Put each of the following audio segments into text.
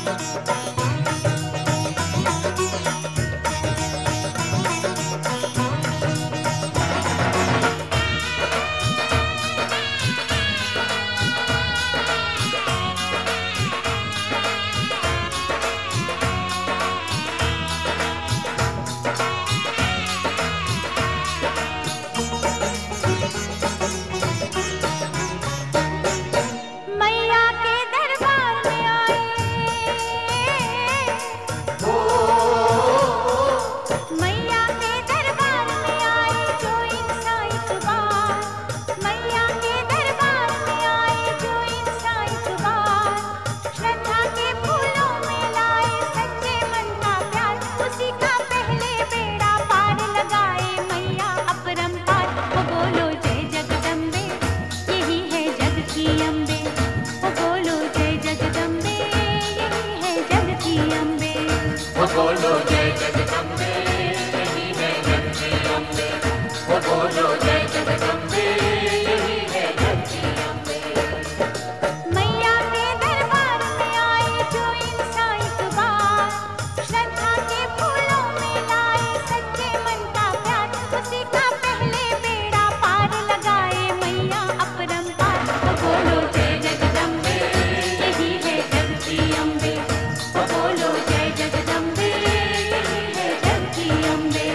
बोलो जय जगदम्बे, यही है जग की अम्बे। वो बोलो जय जगदम्बे, यही है जग की अम्बे। मैया के दरबार में आए जो इंसान इतबार, श्रद्धा के फूलों में लाए सच्चे मन का प्यार, उसी का पहले बेड़ा पार लगाए मैया अपरंपार। वो बोलो जय जगदम्बे, यही है जग की अम्बे। वो बोलो जय जगदम्बे, यही है जग की अम्बे।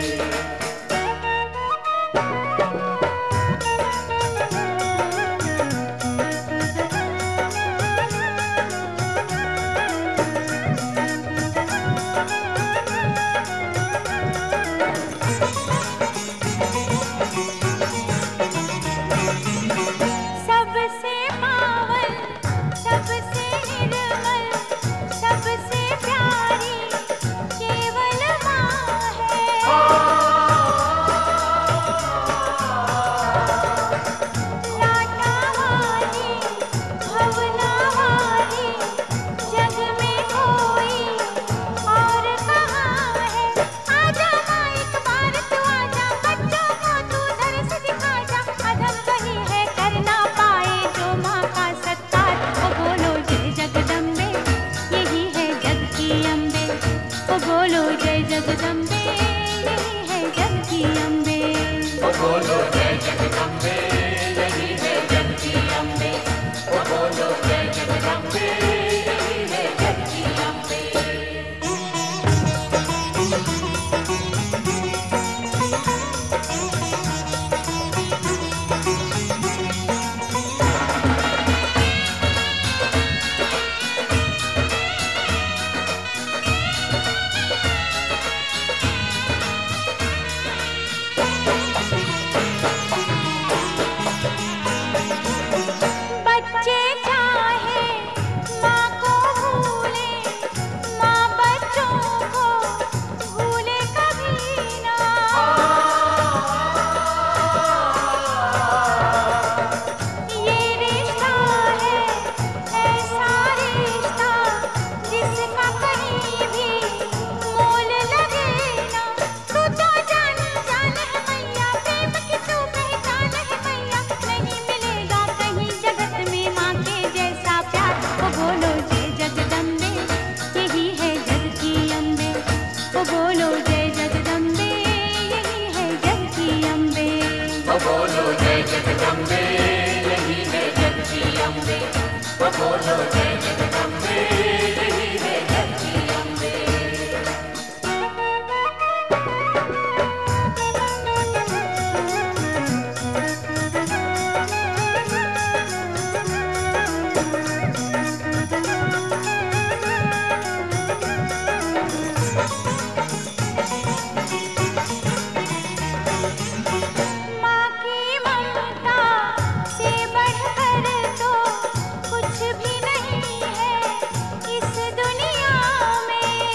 सबसे पावन, सबसे निर्मल, सबसे प्यारी केवल माँ है। लाटा वाली, भवना वाली, जग में कोई और कहाँ है। आजा माँ एक बार तू आजा, बच्चों को तू दर्श दिखा जा। अधम कहीं है कर ना पाए जो माँ का सत्कार। ओ बोलो जय जगदम्बे, यही है जग की अम्बे। ओ बोलो जय जगदम्बे, यही है जग की अम्बे। वो बोलो जय जगदम्बे, यही है जग की अम्बे। वो बोलो जय जगदम्बे, यही है जग की अम्बे। बच्चे चाहे माँ को भूले, माँ बच्चों को भूले कभी ना। ये रिश्ता है ऐसा रिश्ता जिसका कहीं भी मोल लगे ना। तू तो जान जान है मैया, प्रेम की तू पहचान है मैया। नहीं मिलेगा कहीं जगत में माँ के जैसा प्यार। वो बोलो जय जगदम्बे, यही है जग की अम्बे। वो बोलो जय जगदम्बे, यही है जग की अम्बे। वो बोलो जय जगदम्बे, यही है जग की अम्बे। वो बोलो जय जगदम्बे, यही है जग की अम्बे। माँ की ममता से बढ़कर तो कुछ भी नहीं है इस दुनिया में।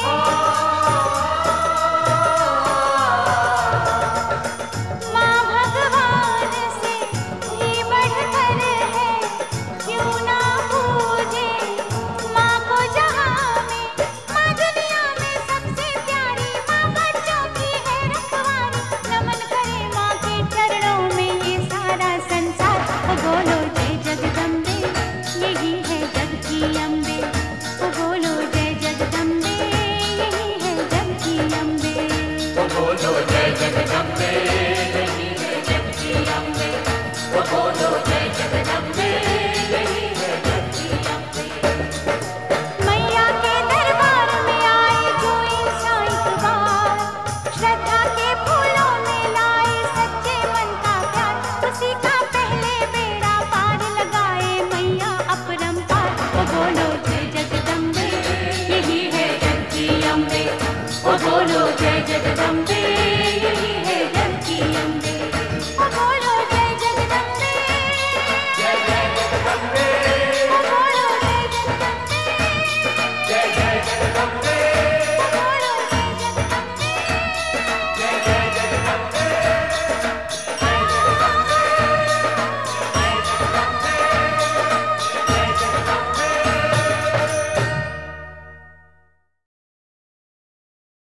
माँ भगवान से भी बढ़कर है, क्यों ना पूजे माँ को जहाँ में। माँ दुनिया में सबसे प्यारी, माँ बच्चों की है रखवारी। नमन करे माँ के चरणों में ये सारा संसार। ओ बोलो जय जगदम्बे, यही है जग की अम्बे।